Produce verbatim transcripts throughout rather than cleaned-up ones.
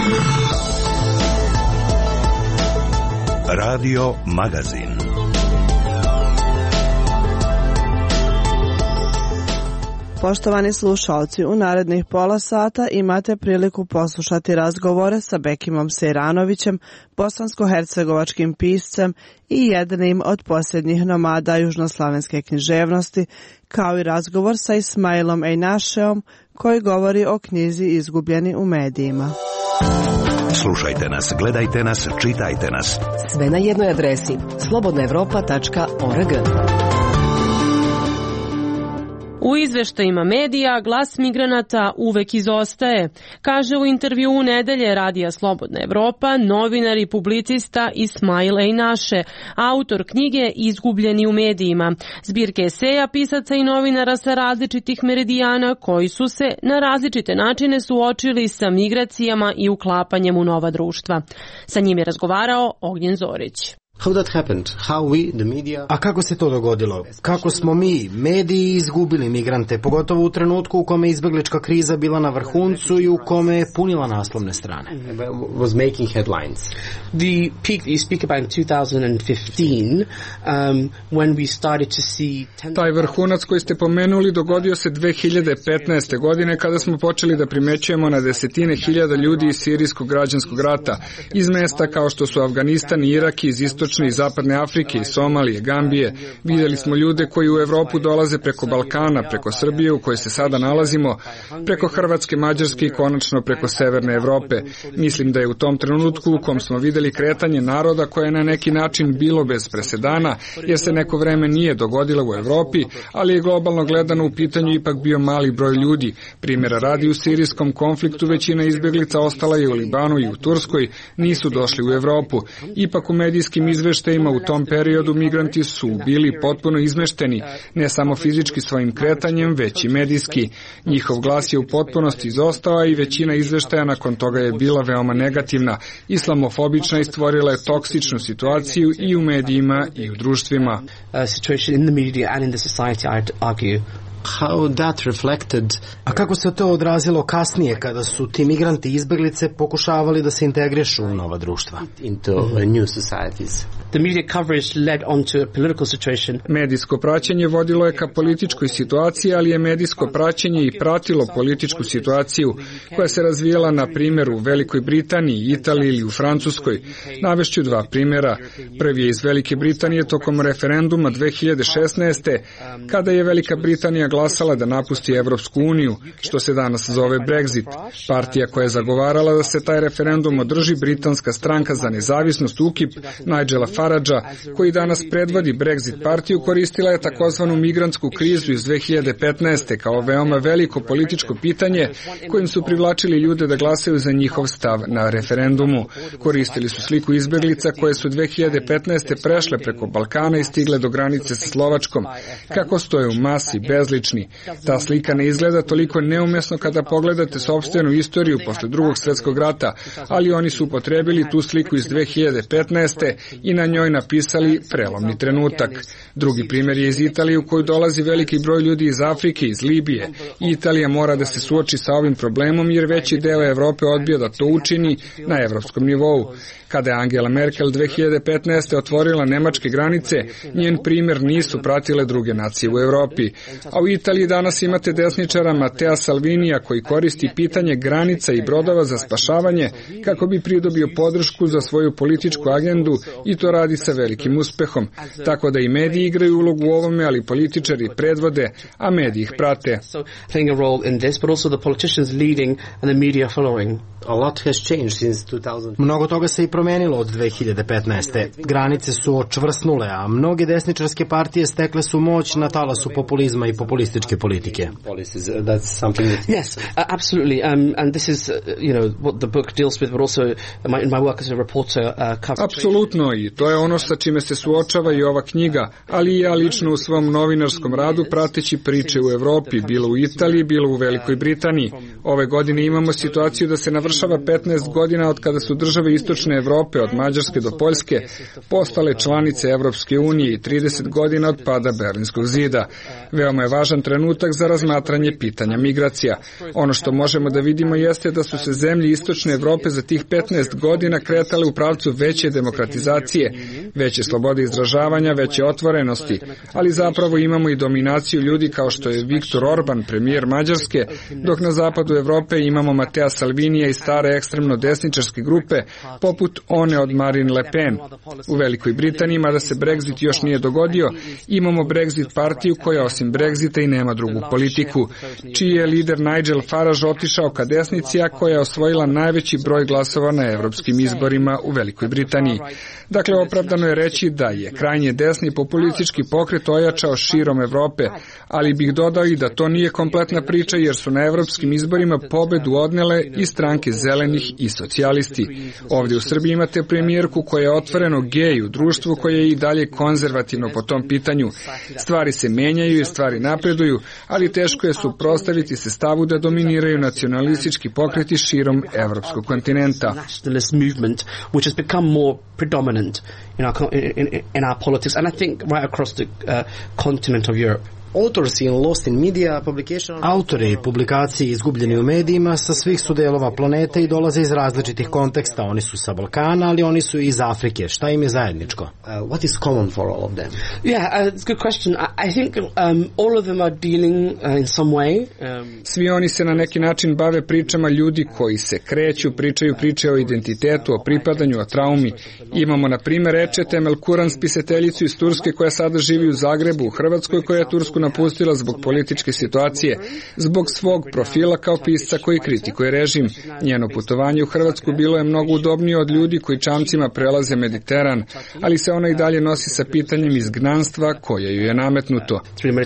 Radio Magazin. Poštovani slušalci, u narednih pola sata imate priliku poslušati razgovore sa Bekimom Sejranovićem, bosansko-hercegovačkim piscem i jednim od posljednjih nomada južnoslavenske književnosti, kao i razgovor sa Ismailom Ejnašeom koji govori o knjizi Izgubljeni u medijima. Slušajte nas, gledajte nas, čitajte nas. Sve na jednoj adresi slobodna evropa tačka org. U izveštajima medija glas migranata uvek izostaje, kaže u intervjuu nedelje Radija Slobodna Evropa novinar i publicista Ismail Ejnaše, autor knjige Izgubljeni u medijima, zbirke eseja pisaca i novinara sa različitih meridijana koji su se na različite načine suočili sa migracijama i uklapanjem u nova društva. Sa njim je razgovarao Ognjen Zorić. How that happened? How we, the media... A kako se to dogodilo? Kako smo mi, mediji, izgubili migrante, pogotovo u trenutku u kome je izbeglička kriza bila na vrhuncu i u kome je punila naslovne strane? Was making headlines. The peak you speak about in two thousand fifteen, um, when we started to see... Taj vrhunac koji ste pomenuli dogodio se dve hiljade petnaeste. godine kada smo počeli da primećujemo na desetine hiljada ljudi iz sirijskog građanskog rata, iz mesta kao što su Afganistan i Irak, iz istočne i zapadne Afrike, iz Somalije, Gambije. Vidjeli smo ljude koji u Evropu dolaze preko Balkana, preko Srbije u kojoj se sada nalazimo, preko Hrvatske, Mađarske i konačno preko Severne Evrope. Mislim da je u tom trenutku u kom smo vidjeli kretanje naroda koje je na neki način bilo bez presedana, jer se neko vreme nije dogodilo u Evropi, ali je globalno gledano u pitanju ipak bio mali broj ljudi. Primjera radi, u sirijskom konfliktu većina izbjeglica ostala je u Libanu i u Turskoj, nisu došli u Evropu. Ipak u medijskim izveštajima u tom periodu migranti su bili potpuno izmešteni, ne samo fizički svojim kretanjem, već i medijski. Njihov glas je u potpunosti izostao i većina izveštaja nakon toga je bila veoma negativna, islamofobična i stvorila je toksičnu situaciju i u medijima i u društvima. How that reflected... A kako se to odrazilo kasnije kada su ti migranti i izbeglice pokušavali da se integrišu u nova društva? Into new societies. The media coverage led onto a political situation. Medijsko praćenje vodilo je ka političkoj situaciji, ali je medijsko praćenje i pratilo političku situaciju koja se razvijala na primjer u Velikoj Britaniji, Italiji ili u Francuskoj. Navešću dva primjera. Prvi je iz Velike Britanije tokom referenduma dve hiljade šesnaeste. kada je Velika Britanija glasala da napusti Evropsku uniju, što se danas zove Brexit. Partija koja je zagovarala da se taj referendum održi, britanska stranka za nezavisnost U K I P Nigela Faragea, koji danas predvodi Brexit partiju, koristila je takozvanu migrantsku krizu iz dve hiljade petnaeste. kao veoma veliko političko pitanje kojim su privlačili ljude da glasaju za njihov stav na referendumu. Koristili su sliku izbeglica koje su dve hiljade petnaeste. prešle preko Balkana i stigle do granice sa Slovačkom. Kako stoje u masi, bezlični. Ta slika ne izgleda toliko neumesno kada pogledate sopstvenu istoriju posle drugog svjetskog rata, ali oni su upotrebili tu sliku iz dve hiljade petnaeste. i na njoj napisali prelomni trenutak. Drugi primjer je iz Italije, u koju dolazi veliki broj ljudi iz Afrike, iz Libije. I Italija mora da se suoči sa ovim problemom jer veći deo Evrope odbija da to učini na evropskom nivou. Kada je Angela Merkel dve hiljade petnaeste. otvorila nemačke granice, njen primjer nisu pratile druge nacije u Evropi. A u Italiji danas imate desničara Matea Salvinija koji koristi pitanje granica i brodova za spašavanje kako bi pridobio podršku za svoju političku agendu i to radi sa velikim uspehom. Tako da i mediji igraju ulogu u ovome, ali političari predvode, a mediji ih prate. Mnogo toga se i promenilo od dve hiljade petnaeste. Granice su očvrsnule, a mnoge desničarske partije stekle su moć na talasu populizma i populističke politike. Yes, absolutely. Um, and this is, you know, what the book deals with, but also in my work as a reporter uh, covers. Apsolutno, i to je ono sa čime se suočava i ova knjiga, ali i ja lično u svom novinarskom radu prateći priče u Evropi, bilo u Italiji, bilo u Velikoj Britaniji. Ove godine imamo situaciju da se navršava navršava petnaest godina od kada su države Istočne Evrope od Mađarske do Poljske postale članice Evropske unije i trideset godina od pada Berlinskog zida. Veoma je važan trenutak za razmatranje pitanja migracija. Ono što možemo da vidimo jeste da su se zemlje Istočne Evrope za tih petnaest godina kretale u pravcu veće demokratizacije, veće slobode izražavanja, veće otvorenosti, ali zapravo imamo i dominaciju ljudi kao što je Viktor Orban, premijer Mađarske, dok na zapadu Evrope imamo Matea Salvinija i stare ekstremno desničarske grupe, poput one od Marine Le Pen. U Velikoj Britaniji, mada se Brexit još nije dogodio, imamo Brexit partiju koja osim Brexita i nema drugu politiku, čiji je lider Nigel Farage otišao ka desnici, a koja je osvojila najveći broj glasova na evropskim izborima u Velikoj Britaniji. Dakle, opravdano je reći da je krajnje desni populistički pokret ojačao širom Evrope, ali bih dodao i da to nije kompletna priča jer su na evropskim izborima pobedu odnele i stranke zelenih i socijalisti. Ovdje u Srbiji imate premijerku koja je otvoreno gej u društvu koje je i dalje konzervativno po tom pitanju. Stvari se menjaju i stvari napreduju, ali teško je suprotstaviti se stavu da dominiraju nacionalistički pokreti širom evropskog kontinenta. In our, in, in our politics, and I think right across the uh, continent of Europe. Autori publikacije izgubljeni u medijima sa svih su delova planete i dolaze iz različitih konteksta. Oni su sa Balkana, ali oni su iz Afrike. Šta im je zajedničko? Uh, what is common for all of them? Yeah, uh, it's a good question. I, I think um, all of them are dealing uh, in some way. Um, Svi oni se na neki način bave pričama ljudi koji se kreću, pričaju priče o identitetu, o pripadanju, o traumi. Imamo, na primjer, Ece Temel Kuran, spisateljicu iz Turske koja sada živi u Zagrebu, u Hrvatskoj, koja je Tursku napustila zbog političke situacije, zbog svog profila kao pisca koji kritikuje režim. Njeno putovanje u Hrvatsku bilo je mnogo udobnije od ljudi koji čamcima prelaze Mediteran, ali se ona i dalje nosi sa pitanjem izgnanstva koje ju je nametnuto.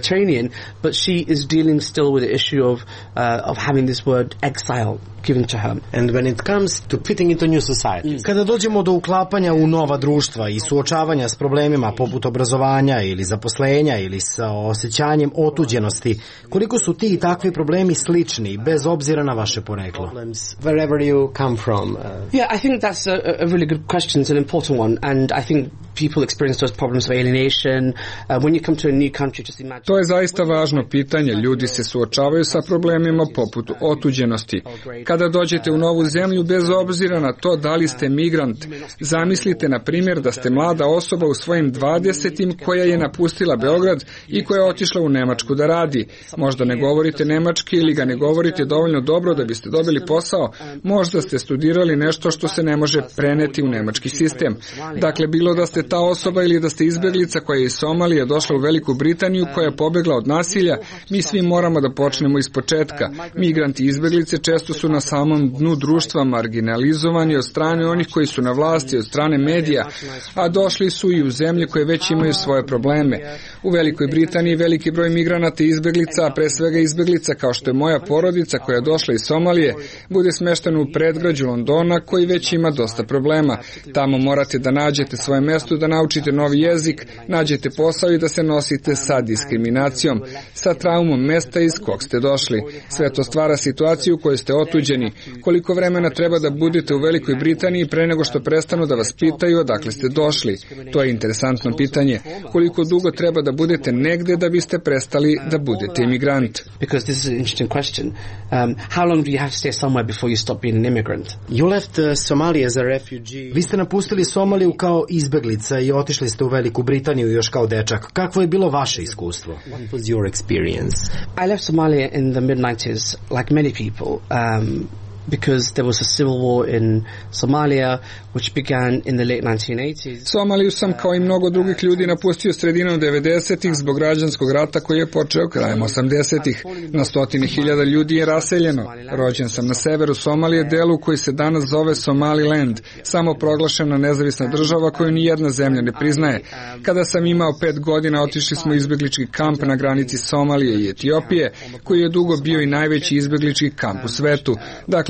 But she is dealing still with the issue of uh, of having this word exile given to her. And when it comes to fitting into new society. Kada dođemo do uklapanja u nova društva i suočavanja s problemima poput obrazovanja ili zaposlenja ili sa osjećanjem otuđenosti, koliko su ti i takvi problemi slični bez obzira na vaše poreklo? Wherever you come from. Uh... Yeah, I think that's a, a really good question. It's an important one, and I think people experience those problems of alienation. Uh, when you come to a new country, just imagine. To je zaista važno pitanje. Ljudi se suočavaju sa problemima poput otuđenosti. Kada dođete u novu zemlju, bez obzira na to da li ste migrant, zamislite, na primjer, da ste mlada osoba u svojim dvadesetim koja je napustila Beograd i koja je otišla u Nemačku da radi. Možda ne govorite nemački ili ga ne govorite dovoljno dobro da biste dobili posao. Možda ste studirali nešto što se ne može preneti u nemački sistem. Dakle, bilo da ste ta osoba ili da ste izbeglica koja je iz Somalije došla u Veliku Britaniju, koja je pobegla od nasilja, mi svi moramo da počnemo iz početka. Migranti i izbeglice često su na samom dnu društva marginalizovani od strane onih koji su na vlasti, od strane medija, a došli su i u zemlje koje već imaju svoje probleme. U Velikoj Britaniji veliki broj migranata i izbeglica, a pre svega izbeglica kao što je moja porodica koja je došla iz Somalije, bude smeštena u predgrađu Londona koji već ima dosta problema. Tamo morate da nađete svoje mesto, da naučite novi jezik, nađete posao i da se nosite sa diskriminacijom, sa traumom mesta iz kog ste došli. Sve to stvara situaciju u kojoj ste otuđeni. Koliko vremena treba da budete u Velikoj Britaniji pre nego što prestanu da vas pitaju odakle ste došli? To je interesantno pitanje. Koliko dugo treba da budete negde da biste prestali da budete imigrant? Because this is an interesting question. Um, how long do you have to stay somewhere before you stop being an immigrant? You left uh, Somalia as a refugee. Vi ste napustili Somaliju kao izbeglica i otišli ste u Veliku Britaniju još kao dečak. Kakvo je bilo vaše iskustvo? What was your experience? I left Somalia in the mid nineties, like many people. Um, because there was a civil war in Somalia which began in the late nineteen eighties. Somaliju sam kao i mnogo drugih ljudi napustio sredinom devedesetih zbog građanskog rata koji je počeo krajem osamdesetih. Na stotine hiljada ljudi je raseljeno. Rođen sam na severu Somalije, delu koji se danas zove Somaliland, samo proglašena nezavisna država koju ni jedna zemlja ne priznaje. Kada sam imao pet godina, otišli smo u izbeglički kamp na granici Somalije i Etiopije, koji je dugo bio i najveći izbeglički kamp u svetu. Dakle,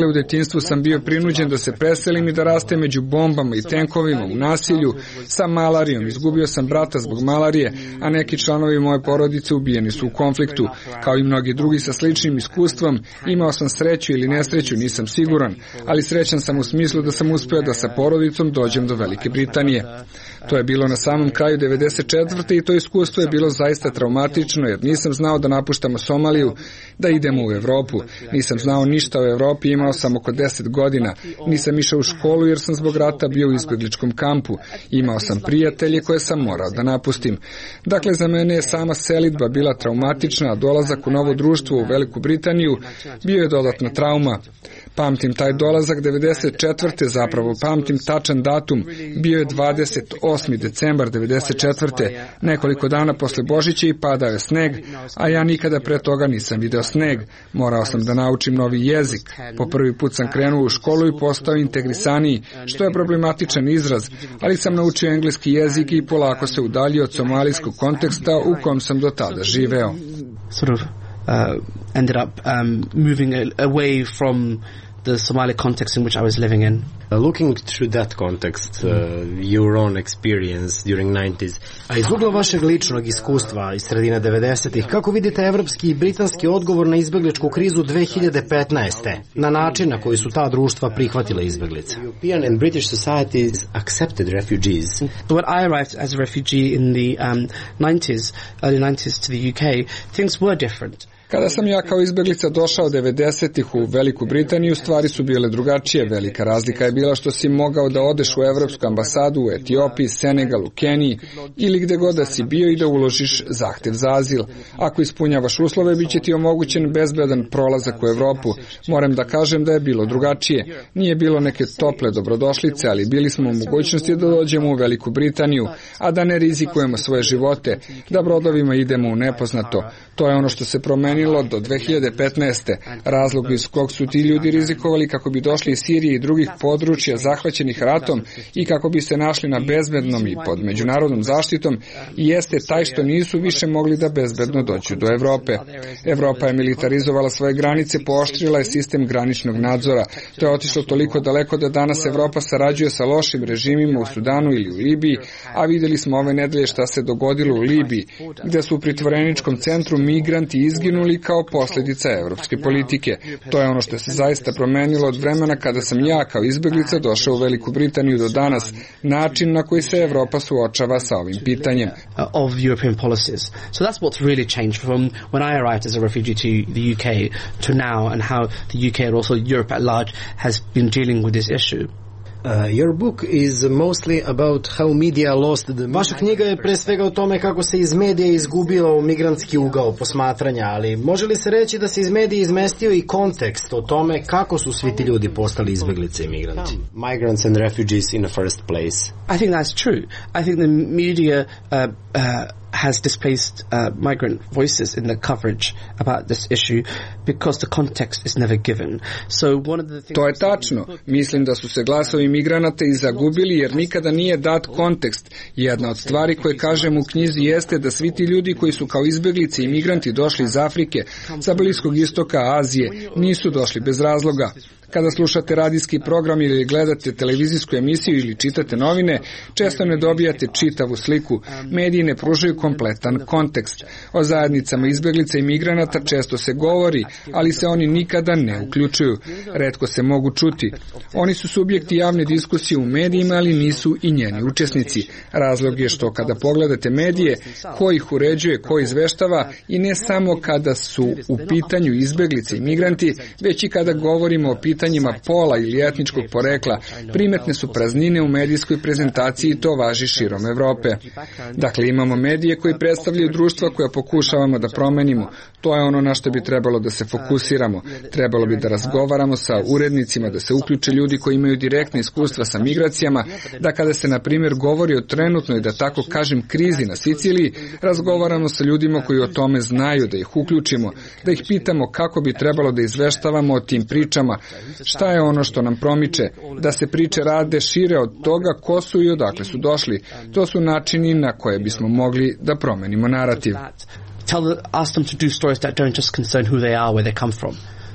u detinjstvu sam bio prinuđen da se preselim i da rastem među bombama i tenkovima u nasilju sa malarijom. Izgubio sam brata zbog malarije, a neki članovi moje porodice ubijeni su u konfliktu. Kao i mnogi drugi sa sličnim iskustvom, imao sam sreću ili nesreću, nisam siguran, ali srećan sam u smislu da sam uspeo da sa porodicom dođem do Velike Britanije. To je bilo na samom kraju devedeset četvrte i to iskustvo je bilo zaista traumatično, jer nisam znao da napuštamo Somaliju, da idemo u Evropu. Nisam znao ništa o Evropi, imao sam oko deset godina. Nisam išao u školu jer sam zbog rata bio u izbjegličkom kampu. Imao sam prijatelje koje sam morao da napustim. Dakle, za mene je sama selidba bila traumatična, a dolazak u novo društvo u Veliku Britaniju bio je dodatna trauma. Pamtim taj dolazak devedeset četvrte, zapravo pamtim tačan datum, bio je dvadeset osmi decembar devedeset četvrte Nekoliko dana posle Božića i padao je sneg, a ja nikada pre toga nisam video sneg. Morao sam da naučim novi jezik. Po prvi put sam krenuo u školu i postao integrisaniji, što je problematičan izraz, ali sam naučio engleski jezik i polako se udaljio od somalijskog konteksta u kom sam do tada živeo. Sort of uh, ended up um, moving away from the Somali context in which I was living in. Uh, looking through that context, uh, your own experience during nineties. A iz ugla vašeg ličnog iskustva iz sredine devedesetih, kako vidite evropski i britanski odgovor na izbegličku krizu dve hiljade petnaeste na način na koji su ta društva prihvatile izbeglice? European and British societies accepted refugees. When I arrived as a refugee in the um, nineties, early nineties to the U K, things were different. Kada sam ja kao izbeglica došao devedesetih u Veliku Britaniju, stvari su bile drugačije. Velika razlika je bila što si mogao da odeš u Evropsku ambasadu u Etiopiji, Senegalu, Keniji ili gde god da si bio i da uložiš zahtev za azil. Ako ispunjavaš uslove, bit će ti omogućen bezbedan prolazak u Evropu. Moram da kažem da je bilo drugačije. Nije bilo neke tople dobrodošlice, ali bili smo u mogućnosti da dođemo u Veliku Britaniju, a da ne rizikujemo svoje živote, da brodovima idemo u nepoznato. To je ono što se promenilo do dve hiljade petnaeste. Razlog iz kog su ti ljudi rizikovali kako bi došli iz Sirije i drugih područja zahvaćenih ratom i kako bi se našli na bezbednom i pod međunarodnom zaštitom jeste taj što nisu više mogli da bezbedno dođu do Evrope. Evropa je militarizovala svoje granice, pooštrila je sistem graničnog nadzora. To je otišlo toliko daleko da danas Evropa sarađuje sa lošim režimima u Sudanu ili u Libiji, a videli smo ove nedelje šta se dogodilo u Libiji, gde su u pritvoreničkom centru migranti izginuli kao posljedica evropske politike. To je ono što se zaista promenilo od vremena kada sam ja kao izbeglica došao u Veliku Britaniju do danas, način na koji se Evropa suočava sa ovim pitanjem. Of European policies. So that's what's really changed from when I arrived as a refugee to the U K to now, and how the U K and also Europe at large has been dealing with this issue. Uh, your book is mostly about how media lost the... Vaša knjiga je pre svega o tome kako se iz medija izgubilo migrantski ugao posmatranja, ali može li se reći da se iz medija izmestio i kontekst o tome kako su svi ti ljudi postali izbeglice i migranti? Migrants and refugees in the first place. I think that's true. I think the media uh, uh, has displaced uh, migrant voices in the coverage about this issue because the context is never given. So one of the things... To je tačno. Mislim da su se glasovi migranata i zagubili jer nikada nije dat kontekst. Jedna od stvari koje kažem u knjizi jeste da svi ti ljudi koji su kao izbeglice i migranti došli iz Afrike, sa Bliskog istoka, Azije, nisu došli bez razloga. Kada slušate radijski program ili gledate televizijsku emisiju ili čitate novine, često ne dobijate čitavu sliku. Mediji ne pružaju kompletan kontekst. O zajednicama izbeglica i migranata često se govori, ali se oni nikada ne uključuju. Retko se mogu čuti. Oni su subjekti javne diskusije u medijima, ali nisu i njeni učesnici. Razlog je što kada pogledate medije, ko ih uređuje, ko izveštava, i ne samo kada su u pitanju izbeglice i migranti, već i kada govorimo o pitanju pitanjima pola ili etničkog porekla, primetne su praznine u medijskoj prezentaciji i to važi širom Evrope. Dakle, imamo medije koji predstavljaju društva koja pokušavamo da promenimo. To je ono na što bi trebalo da se fokusiramo. Trebalo bi da razgovaramo sa urednicima, da se uključe ljudi koji imaju direktne iskustva sa migracijama, da kada se, na primjer, govori o trenutnoj, da tako kažem, krizi na Siciliji, razgovaramo sa ljudima koji o tome znaju, da ih uključimo, da ih pitamo kako bi trebalo da izveštavamo o tim pričama, šta je ono što nam promiče, da se priče rade šire od toga ko su i odakle su došli. To su načini na koje bismo mogli da promenimo narativ. Tell the, ask them to do stories that don't just concern who they are, where they come from.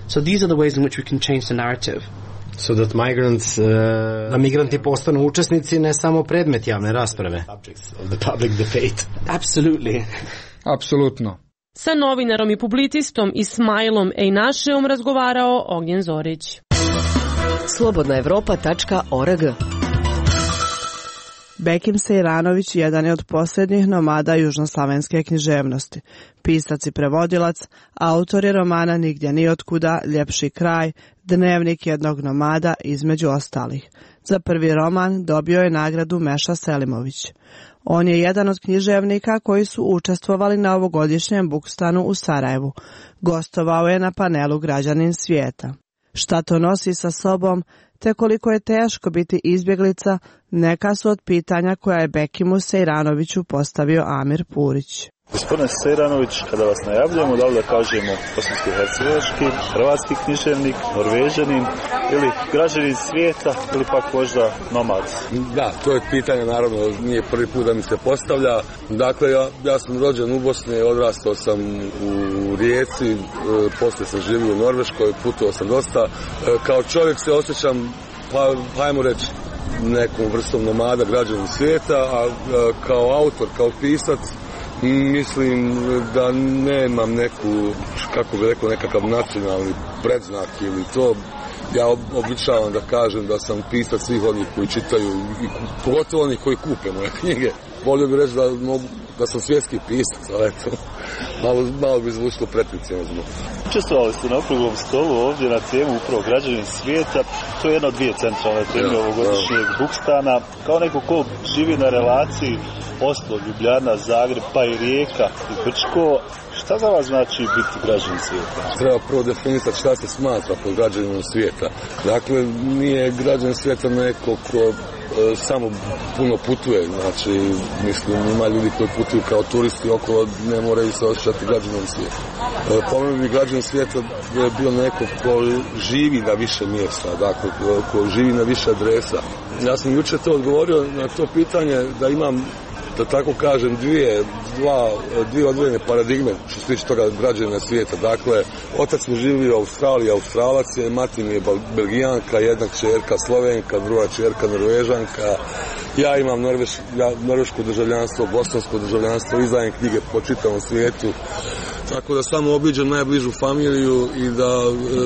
So these are the ways in which we can change the narrative. So that migrants, uh, da migranti postanu učesnici, ne samo predmet javne rasprave. of the public debate. Absolutely. Apsolutno. Sa novinarom i publicistom Ismailom Ejnašeom razgovarao Ognjen Zorić. slobodna evropa tačka org. Bekim Sejranović jedan je od posljednjih nomada južnoslavenske književnosti. Pisac i prevodilac, autor je romana Nigdje ni otkuda, Ljepši kraj, Dnevnik jednog nomada, između ostalih. Za prvi roman dobio je nagradu Meša Selimović. On je jedan od književnika koji su učestvovali na ovogodišnjem Bukstanu u Sarajevu. Gostovao je na panelu Građanin svijeta. Šta to nosi sa sobom, te koliko je teško biti izbjeglica, neka su od pitanja koja je Bekimu Sejranoviću postavio Amir Purić. Gospodine Sejranović, kada vas najavljamo, da li da kažemo bosansko-hercegovački, hrvatski književnik, norvežanin ili građanin svijeta ili pak možda nomad? Da, to je pitanje, naravno, nije prvi put da mi se postavlja. Dakle, ja, ja sam rođen u Bosni, odrastao sam u Rijeci, e, poslije sam živio u Norveškoj, putovao sam dosta. E, kao čovjek se osjećam, pa hajmo reći, nekom vrstom nomada, građanin svijeta, a e, kao autor, kao pisac, mislim da nemam neku, kako bi rekao, nekakav nacionalni predznak ili to. Ja običavam da kažem da sam pisac svih onih koji čitaju, i pogotovo onih koji kupe moje knjige. Volio bih reći da, da sam svjetski pisac, ali eto, malo, malo bi zvučilo pretenciozno. Učestvovali ste na okruglom stolu ovdje na temu upravo građanin svijeta. To je jedna od dvije centralne teme ja, ovogodišnjeg ja. Bukstana. Kao neko ko živi na relaciji Oslo, Ljubljana, Zagreb, pa i Rijeka i Brčko, šta za vas znači biti građanin svijeta? Treba prvo definisati šta se smatra pod građaninom svijeta. Dakle, nije građanin svijeta neko ko e, samo puno putuje. Znači, mislim, ima ljudi koji putuju kao turisti okolo, ne moraju se osjećati građanom svijeta. E, po meni bi građanin svijeta je bio neko ko živi na više mjesta, dakle, ko, ko živi na više adresa. Ja sam jučer to odgovorio na to pitanje da imam, da tako kažem, dvije, dva, dvije odvojene paradigme što se tiče toga građanina svijeta. Dakle, otac mi živi u Australiji, Australac je, mati mi je Belgijanka, jedna kćerka Slovenka, druga kćerka Norvežanka. Ja imam Norveš, ja, norveško državljanstvo, bosansko državljanstvo, izdajem knjige po čitavom svijetu. Tako da samo obiđem najbližu familiju i da,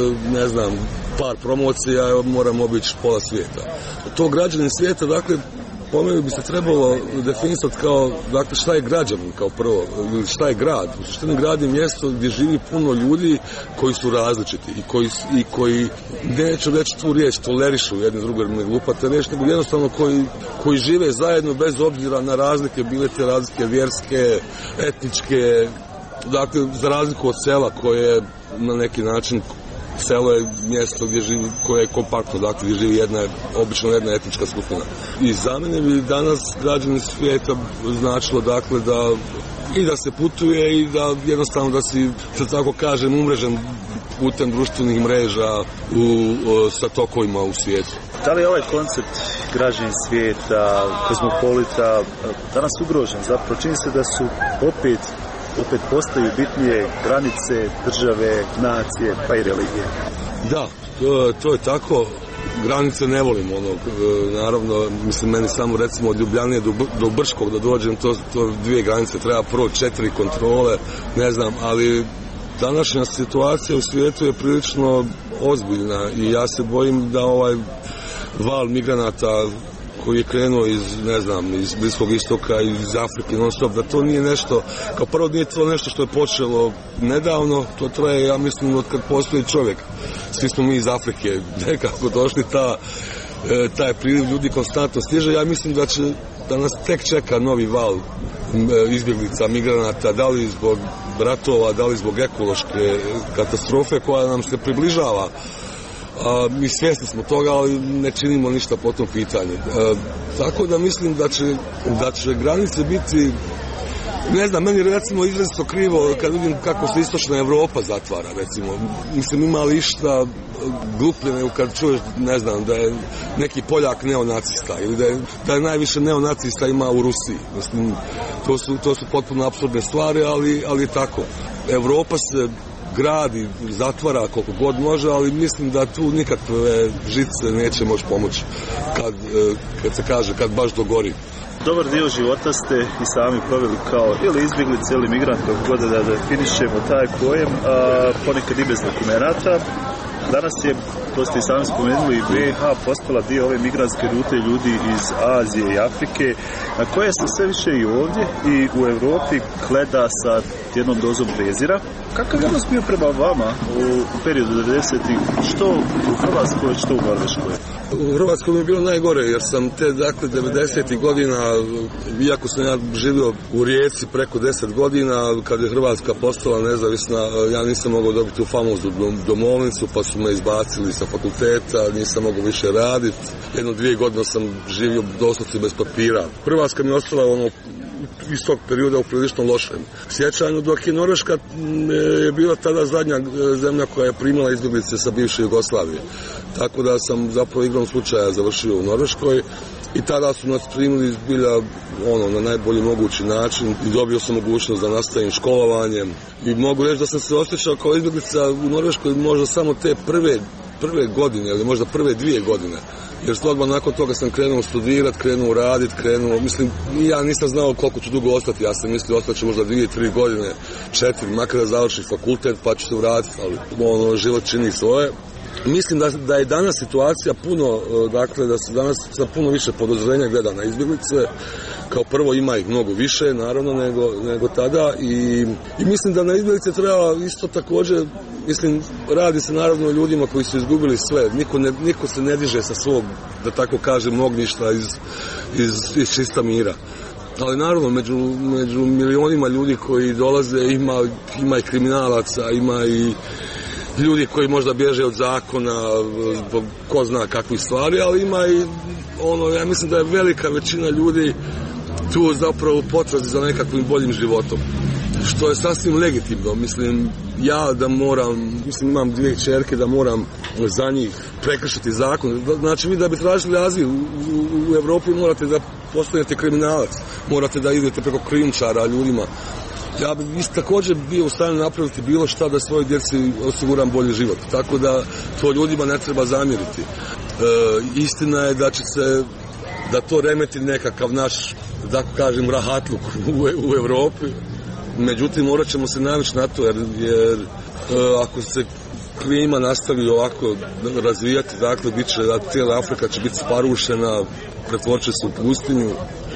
ne znam, par promocija moram obići pola svijeta. To građanin svijeta, dakle, po meni bi se trebalo definisati kao, dakle, šta je građanin kao prvo, šta je grad. Šta je grad je mjesto gdje živi puno ljudi koji su različiti i koji, i koji neću reći tu riječ, tolerišu jedne druge, ne glupate reći, nego jednostavno koji, koji žive zajedno bez obzira na razlike, bile te razlike vjerske, etničke, dakle, za razliku od sela koje na neki način, selo je mjesto gdje živi, koje je kompaktno, dakle, gdje živi jedna, obično jedna etnička skupina. I za mene bi danas građani svijeta značilo, dakle, da i da se putuje i da jednostavno da si, da tako kažem, umrežen putem društvenih mreža u, o, sa tokovima u svijetu. Da li je ovaj koncept građanin svijeta, kozmopolita danas ugrožen? Zapravo čini se da su opet opet postaju bitnije granice, države, nacije, pa i religije. Da, to, to je tako. Granice ne volim, ono, naravno, mislim, meni samo recimo od Ljubljane do, do Brčkog da dođem, to, to dvije granice, treba prvo četiri kontrole, ne znam, ali današnja situacija u svijetu je prilično ozbiljna i ja se bojim da ovaj val migranata koji je krenuo iz, ne znam, iz Bliskog istoka, iz Afrike, non stop, da to nije nešto, kao prvo nije to nešto što je počelo nedavno, to traje, ja mislim, od kad postoji čovjek. Svi smo mi iz Afrike nekako došli, ta, taj priliv ljudi konstantno stiže, ja mislim da će, da nas tek čeka novi val izbjeglica, migranata, da li zbog ratova, da li zbog ekološke katastrofe koja nam se približava. A, mi svjesni smo toga, ali ne činimo ništa po tom pitanju. A, tako da mislim da će, da će granice biti, ne znam, meni recimo izrazito krivo kad vidim kako se istočna Evropa zatvara, recimo. Mislim, ima li išta gluplje nego kad čuješ, ne znam, da je neki Poljak neonacista ili da je, da je najviše neonacista ima u Rusiji. Mislim, to su, to su potpuno apsurdne stvari, ali, ali je tako. Evropa se gradi, zatvara koliko god može, ali mislim da tu nikakve žice neće moći pomoći kad, kad se kaže, kad baš dogori. Dobar dio života ste i sami proveli kao ili izbjeglice ili migrant, kako god da definišemo taj pojem, a ponekad i bez dokumenata. Danas je, to ste i sami spomenuli, B H postala dio ove migrantske rute ljudi iz Azije i Afrike, na koje se sve više i ovdje i u Europi gleda sa jednom dozom prezira. Kakav je odnos bio prema vama u periodu devedesetih, što u Hrvatskoj, što u Norveškoj? U Hrvatskoj mi je bilo najgore, jer sam te, dakle, devedesetih godina, iako sam ja živio u Rijeci preko deset godina, kad je Hrvatska postala nezavisna, ja nisam mogao dobiti tu famoznu domovnicu, pa su me izbacili sa fakulteta, nisam mogao više raditi. Jedno dvije godine sam živio doslovce bez papira. Hrvatska mi je ostala ono iz tog perioda u prilično lošem sjećanju, dok je Norveška je bila tada zadnja zemlja koja je primila izbjeglice sa bivše Jugoslavije. Tako da sam zapravo igrom slučaja završio u Norveškoj i tada su nas primili zbilja ono, na najbolji mogući način i dobio sam mogućnost da nastavim školovanjem i mogu reći da sam se osjećao kao izbjeglica u Norveškoj možda samo te prve, prve godine ili možda prve dvije godine. Jer odmah nakon toga sam krenuo studirati, krenuo raditi, krenuo, mislim, ja nisam znao koliko ću dugo ostati, ja sam mislio ostati ću možda dvije, tri godine, četiri, makar da završim fakultet pa ću se vratiti, ali ono, život čini svoje. Mislim da, da je danas situacija puno, dakle, da se danas sa puno više podozrenja gleda na izbjeglice. Kao prvo ima ih mnogo više, naravno, nego, nego tada i, i mislim da na izbjeglice treba isto također, mislim, radi se naravno o ljudima koji su izgubili sve. Niko, ne, niko se ne diže sa svog, da tako kažem, ognjišta iz, iz, iz čista mira. Ali naravno, među, među milionima ljudi koji dolaze ima, ima i kriminalaca, ima i ljudi koji možda bježe od zakona, ko zna kakvih stvari, ali ima i ono, ja mislim da je velika većina ljudi tu zapravo u potrazi za nekakvim boljim životom. Što je sasvim legitimno, mislim, ja da moram, mislim, imam dvije kćerke da moram za njih prekršiti zakon. Znači, vi da bi tražili azil u, u, u Evropi morate da postanete kriminalac, morate da idete preko krijumčara ljudima. Ja bih također bio u stanju napraviti bilo šta da svojoj djeci osiguram bolji život. Tako da to ljudima ne treba zamjeriti. E, istina je da će se, da to remeti nekakav naš, da kažem, rahatluk u, u Evropi. Međutim, morat ćemo se navići na to, jer, jer e, ako se klima nastavi ovako razvijati, dakle, bit će, da cijela Afrika će biti sparušena, pretvorit će se u pustinju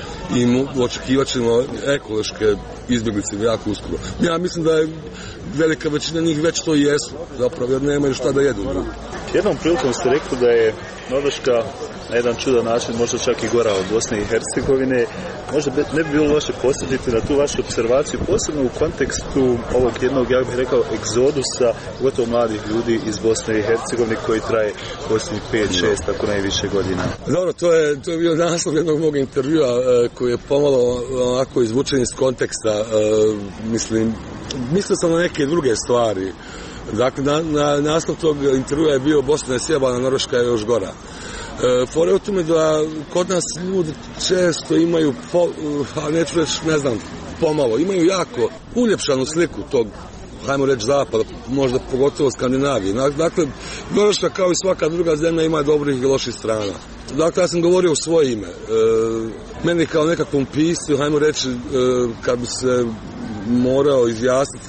i očekivat ćemo ekološke izbjeglice jako uskoro. Ja mislim da je velika većina njih već to i jesu, zapravo, jer nemaju šta da jedu. Jednom prilikom ste rekli da je Norveška na jedan čudan način možda čak i gora od Bosne i Hercegovine. Možda ne bi bilo loše posjetiti na tu vašu observaciju, posebno u kontekstu ovog jednog, ja bih rekao, egzodusa gotovo mladih ljudi iz Bosne i Hercegovine koji traje posljednjih pet šest, tako najviše godina. Dobro, to je, to je bio naslov jednog mog intervjua e, koji je pomalo onako izvučen iz konteksta. E, mislim, mislio sam na neke druge stvari. Dakle, na, na, naslov tog intervjua je bio Bosna je sjebana, Norveška je još gora. E, fore o tome da kod nas ljudi često imaju, po, a neću reći, ne znam, pomalo, imaju jako uljepšanu sliku tog, hajmo reći, zapada, možda pogotovo Skandinavije. Dakle, Norveška kao i svaka druga zemlja ima dobrih i loših strana. Dakle, ja sam govorio u svoje ime. E, meni kao nekakvom piscu, hajmo reći, e, kad bi se morao izjasniti,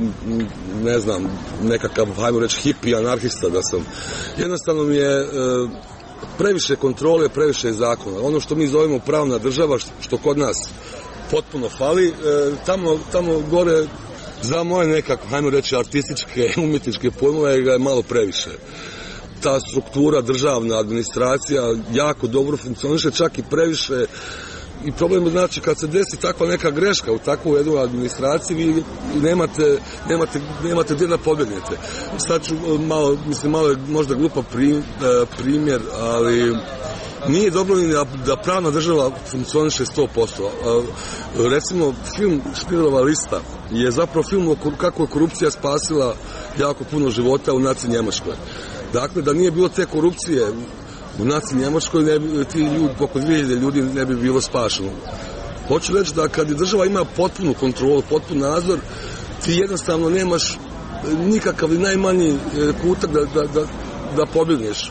ne znam, nekakav, hajmo reći, hippie, anarhista da sam. Jednostavno mi je e, previše kontrole, previše zakona. Ono što mi zovemo pravna država, što, što kod nas potpuno fali, e, tamo, tamo gore za moje nekako, hajmo reći, artističke, umjetničke pojmove ga je malo previše. Ta struktura, državna administracija jako dobro funkcioniše, čak i previše. I problem je, znači, kad se desi takva neka greška u takvu jednu administraciji, vi nemate, nemate, nemate gdje da pobjegnete. Sad ću malo, mislim, malo je možda glupa primjer, ali nije dobro ni da, da pravna država funkcioniše sto posto. Recimo, film Štirlova lista je zapravo film kako je korupcija spasila jako puno života u naci Njemačkoj. Dakle, da nije bilo te korupcije u naci Njemačkoj, ne bi, ti ljudi, oko dvije hiljade ljudi ne bi bilo spašeno. Hoću reći da kad država ima potpunu kontrolu, potpun nadzor, ti jednostavno nemaš nikakav i najmanji kutak da, da, da, da pobjegneš.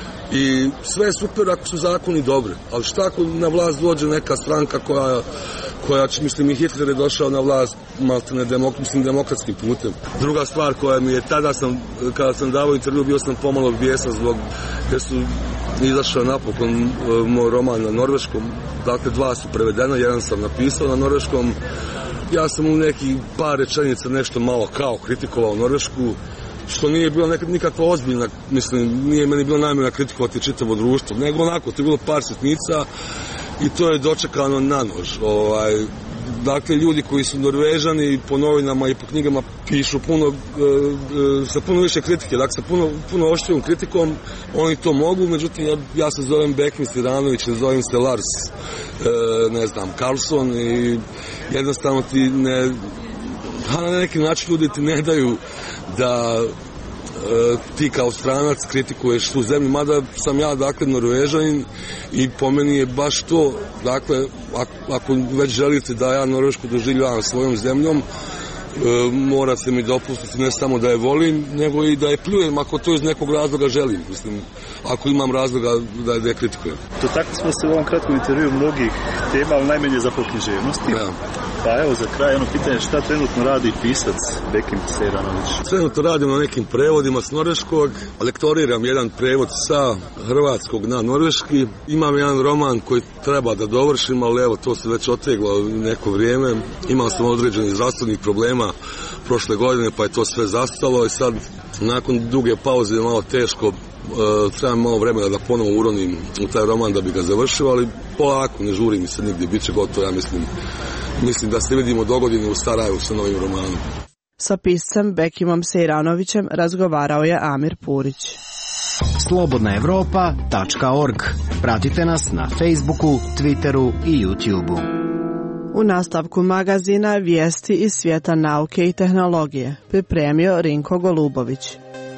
I sve je super ako su zakoni dobri, ali šta ako na vlast dođe neka stranka koja, koja će, mislim, i Hitler je došao na vlast maltene demok, mislim, demokratskim putem. Druga stvar koja mi je, tada sam, kada sam davao intervju, bio sam pomalo bijesan zbog, jer su izašao napokon uh, moj roman na norveškom, dakle dva su prevedena, jedan sam napisao na norveškom. Ja sam u nekih par rečenica nešto malo kao kritikovao Norvešku, što nije bilo nekad nikakva ozbiljna, mislim, nije meni bilo namjera kritikovati čitavo društvo, nego onako, to je bilo par sitnica i to je dočekano na nož. Ovaj, dakle, ljudi koji su Norvežani po novinama i po knjigama pišu puno, e, sa puno više kritike, dakle, sa puno, puno oštrijom kritikom, oni to mogu, međutim, ja, ja se zovem Bekmis Iranović, ne zovem se Lars, e, ne znam, Karlsson i jednostavno ti ne, na neki način ljudi ti ne daju da e, ti kao stranac kritikuješ tu zemlju, mada sam ja, dakle, Norvežanin i po meni je baš to, dakle, ako, ako već želite da ja Norvešku doživljavam svojom zemljom, e, mora se mi dopustiti ne samo da je volim, nego i da je pljujem ako to iz nekog razloga želim, mislim, ako imam razloga da je, da je kritikujem. Dotakli smo se u ovom kratkom intervju mnogih tema, ali najmanje zapravo književnosti. Ja. Pa evo za kraj jedno pitanje, šta trenutno radi pisac Bekim Sejranović? Trenutno radim na nekim prevodima s norveškog, lektoriram jedan prevod sa hrvatskog na norveški, imam jedan roman koji treba da dovršim, ali evo to se već oteglo neko vrijeme, imao sam određenih zdravstvenih problema prošle godine pa je to sve zastalo i sad nakon duge pauze je malo teško, Uh, trebam malo vremena da ponovo uronim u taj roman da bi ga završio, ali polako, ne žuri mi se nigdje, bit će gotovo, ja mislim, mislim da se vidimo dogodine u Sarajevu sa novim romanom. Sa piscem Bekimom Sejranovićem razgovarao je Amir Purić. slobodna evropa tačka org. Pratite nas na Facebooku, Twitteru i YouTubeu. U nastavku magazina Vijesti iz svijeta nauke i tehnologije pripremio Rinko Golubović.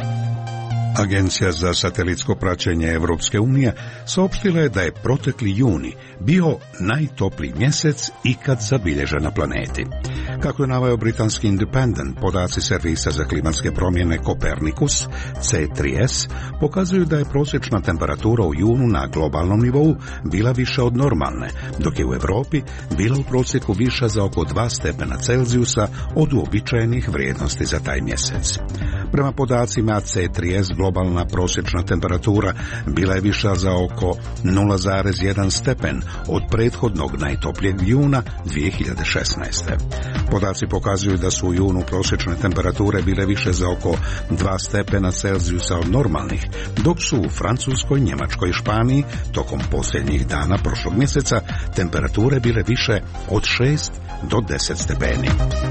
Agencija za satelitsko praćenje Evropske unije saopštila je da je protekli juni bio najtopliji mjesec ikad zabilježen na planeti. Kako je naveo britanski Independent, podaci servisa za klimatske promjene Copernicus C tri S pokazuju da je prosječna temperatura u junu na globalnom nivou bila viša od normalne, dok je u Europi bila u prosjeku viša za oko dva stepena Celzijusa od uobičajenih vrijednosti za taj mjesec. Prema podacima C tri S, globalna prosječna temperatura bila je viša za oko nula zarez jedan stepen od prethodnog najtoplijeg juna dvije hiljade šesnaeste. Podaci pokazuju da su u junu prosječne temperature bile više za oko dva stepena Celzijusa od normalnih, dok su u Francuskoj, Njemačkoj i Španiji tokom posljednjih dana prošlog mjeseca temperature bile više od šest do deset stepeni.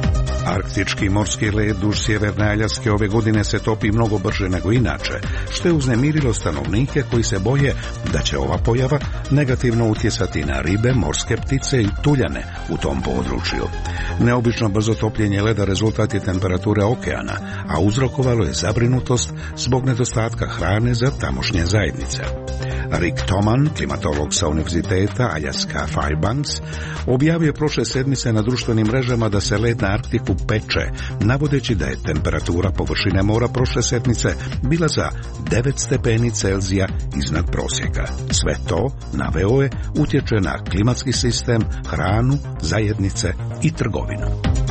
Arktički morski led duž sjeverne Aljaske ove godine se topi mnogo brže nego inače, što je uznemirilo stanovnike koji se boje da će ova pojava negativno utjecati na ribe, morske ptice i tuljane u tom području. Neobično brzo topljenje leda rezultat je temperature okeana, a uzrokovalo je zabrinutost zbog nedostatka hrane za tamošnje zajednice. Rick Toman, klimatolog sa univerziteta Aljaska Fairbanks, objavio je prošle sedmice na društvenim mrežama da se led na Arktiku peče, navodeći da je temperatura površine mora prošle sedmice bila za devet stepeni Celzija iznad prosjeka. Sve to, naveo je, utječe na klimatski sistem, hranu, zajednice i trgovinu.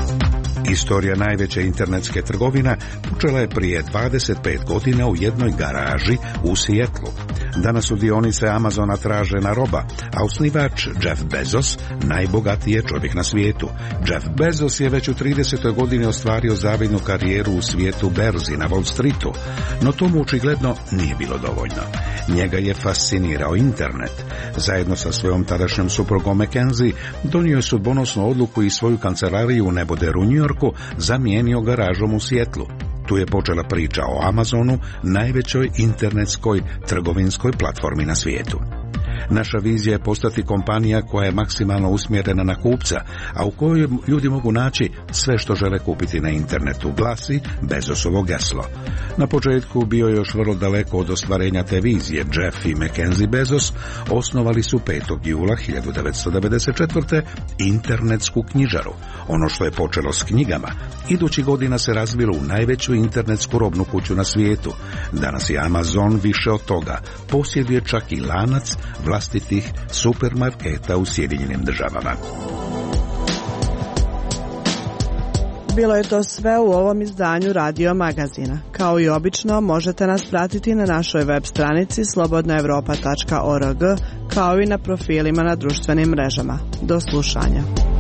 Istorija najveće internetske trgovine počela je prije dvadeset pet godina u jednoj garaži u Sijetlu. Danas su dionice Amazona tražena roba, a osnivač Jeff Bezos najbogatiji je čovjek na svijetu. Jeff Bezos je već u tridesetoj godini ostvario zavidnu karijeru u svijetu berzi na Wall Streetu, no to mu očigledno nije bilo dovoljno. Njega je fascinirao internet. Zajedno sa svojom tadašnjom suprugom Mackenzie donio je sudbonosnu odluku i svoju kancelariju u neboderu u New Yorku zamijenio garažom u Sijetlu. Tu je počela priča o Amazonu, najvećoj internetskoj trgovinskoj platformi na svijetu. Naša vizija je postati kompanija koja je maksimalno usmjerena na kupca, a u kojoj ljudi mogu naći sve što žele kupiti na internetu, glasi Bezosovo geslo. Na početku bio je još vrlo daleko od ostvarenja te vizije. Jeff i Mackenzie Bezos osnovali su petog jula hiljadu devetsto devedeset četvrte internetsku knjižaru. Ono što je počelo s knjigama, idući godina se razvilo u najveću internetsku robnu kuću na svijetu. Danas je Amazon više od toga. Posjeduje čak i lanac vlastitih supermarketa u Sjedinjenim državama. Bilo je to sve u ovom izdanju Radio Magazina. Kao i obično, možete nas pratiti na našoj web stranici slobodna europa tačka org, kao i na profilima na društvenim mrežama. Do slušanja.